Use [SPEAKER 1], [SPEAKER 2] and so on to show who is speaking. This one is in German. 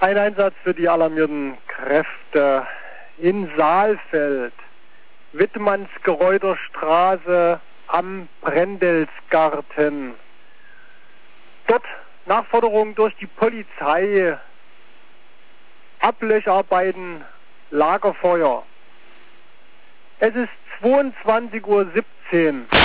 [SPEAKER 1] Ein Einsatz für die alarmierten Kräfte in Saalfeld, Wittmannsgereuter Straße am Brendelsgarten. Dort Nachforderung durch die Polizei, Ablöscharbeiten, Lagerfeuer. Es ist 22:17 Uhr.